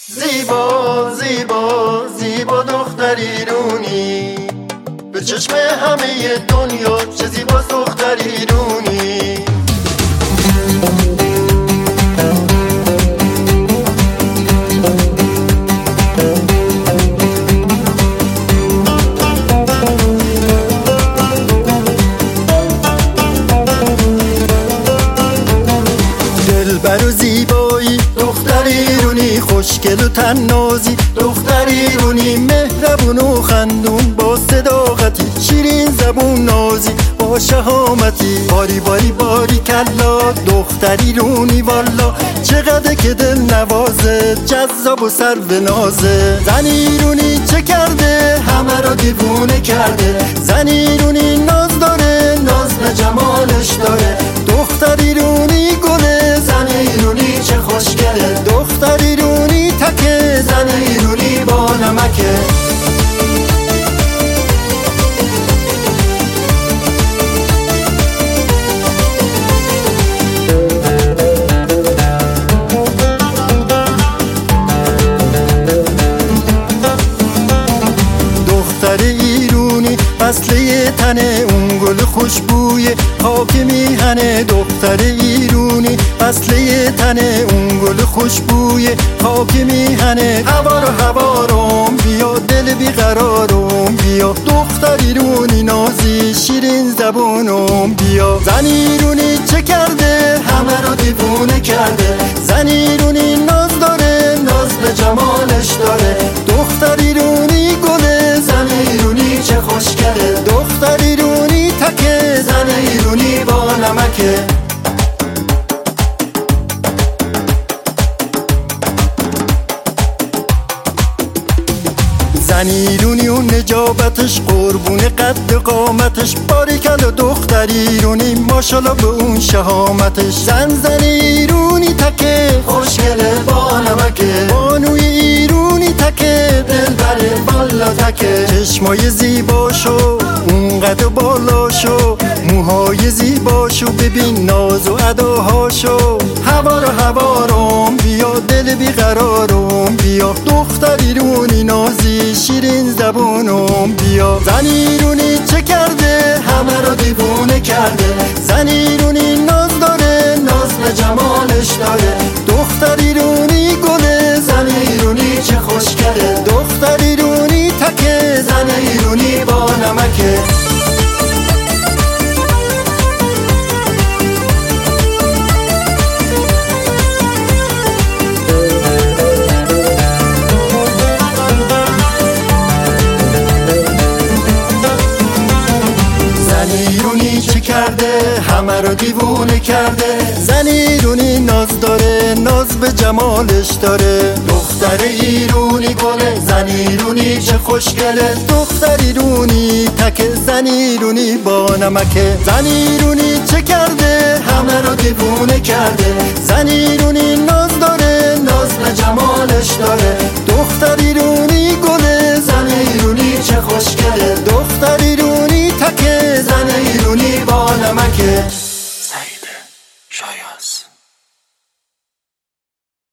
زیبا زیبا زیبا دختر ایرونی، به چشم همه دنیا چه زیباست دختر ایرونی. دلبر و زیبایی دختر ایرونی، خوشگل و تنازی دختر ایرونی، مهربون و خندون با صداقتی، شیرین زبون نازی با شهامتی. باری باری باری کلا دختر ایرونی، والا چقدر که دل نوازه، جذاب و سر به نازه. زن ایرونی چه کرده همه را دیوونه کرده، زن ایرونی ناز داره، ناز به جمالش داره. دختر ایرونی گله، زن ایرونی چه خوشگله، دختر ایرونی تکه، زن ایرونی با نمکه. دختر ایرونی اصله تنه، اون گل خوشبوی خاک میهنه. دختر ایرونی اصله تنه، اون گل خوشبوی خاک میهنه. هوارم بیا، دل بیقرارم بیا، دختر ایرونی نازی شیرین زبونم بیا. زن ایرونی چه کرده همه رو دیوونه کرده، زن ایرونی ناز داره، ناز به جمالش داره. دختر ایرونی گله، زن ایرونی چه خوشگله، دختر ایرونی تکه، زن ایرونی با نمکه. زن ایرونی و نجابتش، قربون قد قامتش، باریکلا دختر ایرونی ماشالله به اون شهامتش. زن ایرونی تکه، خوشگله با نمکه، بانوی ایرونی تکه، دلبره والا تکه. چشمای زیباشو اون قد بالاشو، موهای زیباشو ببین ناز و اداهاشو. هوارم بیا، دل بیقرارم بیا، دختر ایرونی نازی شیرین زبونم بیا. زن ایرونی چه کرده همه رو دیوونه کرده، زن ایرونی ناز داره، ناز به جمالش داره. دختر ایرونی گله، زن ایرونی چه خوشگله، دختر ایرونی تکه، زن ایرونی با نمکه. چه کرده همه رو دیوونه کرده، زن ایرونی ناز داره، ناز به جمالش داره. دختر ایرونی گله، زن ایرونی چه خوشگله، دختر ایرونی تکه، زن ایرونی با نمکه. زن ایرونی چه کرده همه رو دیوونه کرده، زن ایرونی ناز داره، ناز به جمالش داره. دختر ایرونی